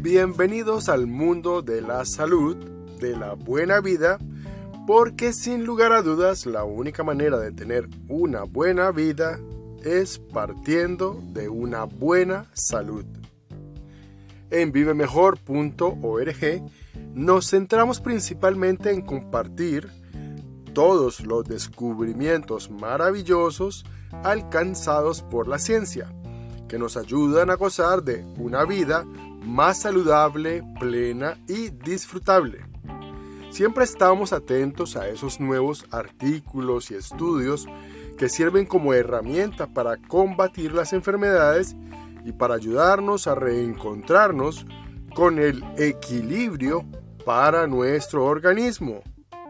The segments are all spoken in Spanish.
Bienvenidos al mundo de la salud, de la buena vida, porque sin lugar a dudas la única manera de tener una buena vida es partiendo de una buena salud. En vivemejor.org nos centramos principalmente en compartir todos los descubrimientos maravillosos alcanzados por la ciencia, que nos ayudan a gozar de una vida más saludable, plena y disfrutable. Siempre estamos atentos a esos nuevos artículos y estudios que sirven como herramienta para combatir las enfermedades y para ayudarnos a reencontrarnos con el equilibrio para nuestro organismo.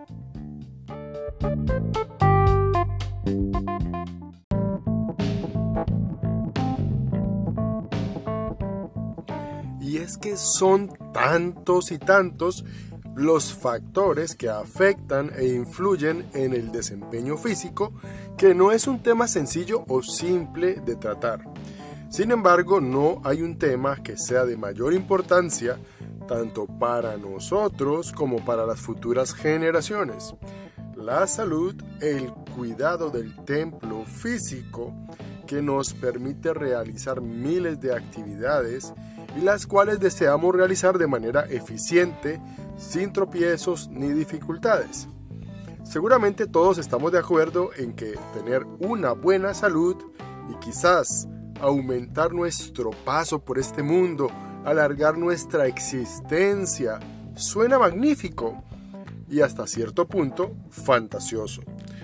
Y es que son tantos y tantos los factores que afectan e influyen en el desempeño físico que no es un tema sencillo o simple de tratar. Sin embargo, no hay un tema que sea de mayor importancia tanto para nosotros como para las futuras generaciones. La salud, el cuidado del templo físico que nos permite realizar miles de actividades y las cuales deseamos realizar de manera eficiente, sin tropiezos ni dificultades. Seguramente todos estamos de acuerdo en que tener una buena salud y quizás aumentar nuestro paso por este mundo, alargar nuestra existencia, suena magnífico y hasta cierto punto fantasioso.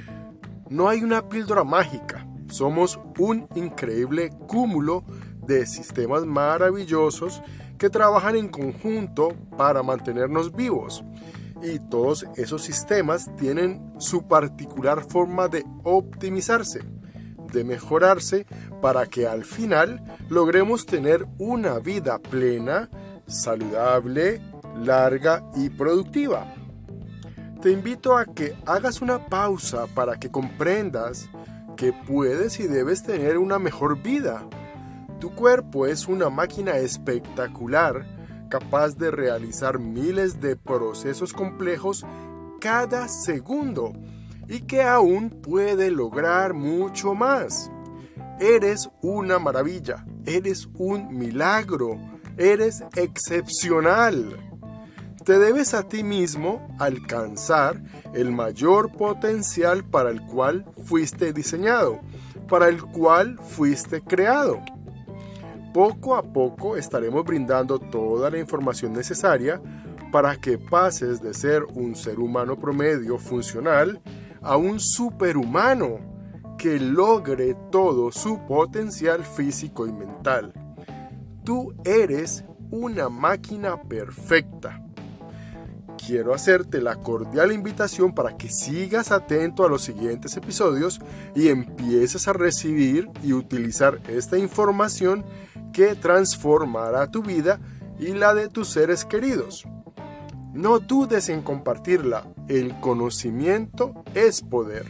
No hay una píldora mágica, somos un increíble cúmulo de sistemas maravillosos que trabajan en conjunto para mantenernos vivos. Y todos esos sistemas tienen su particular forma de optimizarse, de mejorarse, para que al final logremos tener una vida plena, saludable, larga y productiva. Te invito a que hagas una pausa para que comprendas que puedes y debes tener una mejor vida. Tu cuerpo es una máquina espectacular, capaz de realizar miles de procesos complejos cada segundo y que aún puede lograr mucho más. Eres una maravilla, eres un milagro, eres excepcional. Te debes a ti mismo alcanzar el mayor potencial para el cual fuiste diseñado, para el cual fuiste creado. Poco a poco estaremos brindando toda la información necesaria para que pases de ser un ser humano promedio funcional a un superhumano que logre todo su potencial físico y mental. Tú eres una máquina perfecta. Quiero hacerte la cordial invitación para que sigas atento a los siguientes episodios y empieces a recibir y utilizar esta información que transformará tu vida y la de tus seres queridos. No dudes en compartirla, el conocimiento es poder.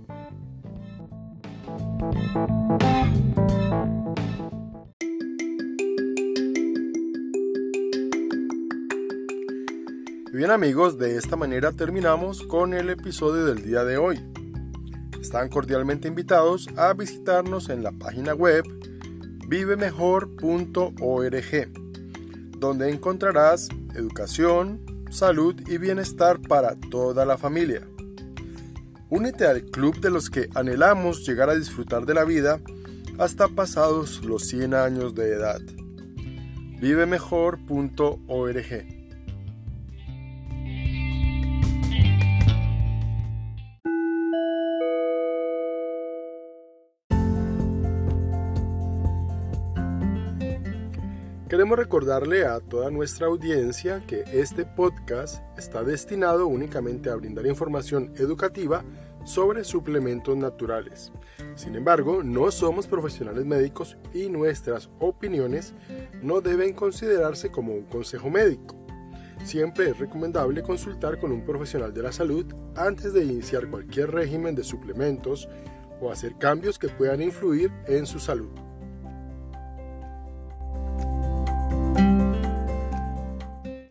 Bien amigos, de esta manera terminamos con el episodio del día de hoy. Están cordialmente invitados a visitarnos en la página web vivemejor.org, donde encontrarás educación, salud y bienestar para toda la familia. Únete al club de los que anhelamos llegar a disfrutar de la vida hasta pasados los 100 años de edad. vivemejor.org. Queremos recordarle a toda nuestra audiencia que este podcast está destinado únicamente a brindar información educativa sobre suplementos naturales. Sin embargo, no somos profesionales médicos y nuestras opiniones no deben considerarse como un consejo médico. Siempre es recomendable consultar con un profesional de la salud antes de iniciar cualquier régimen de suplementos o hacer cambios que puedan influir en su salud.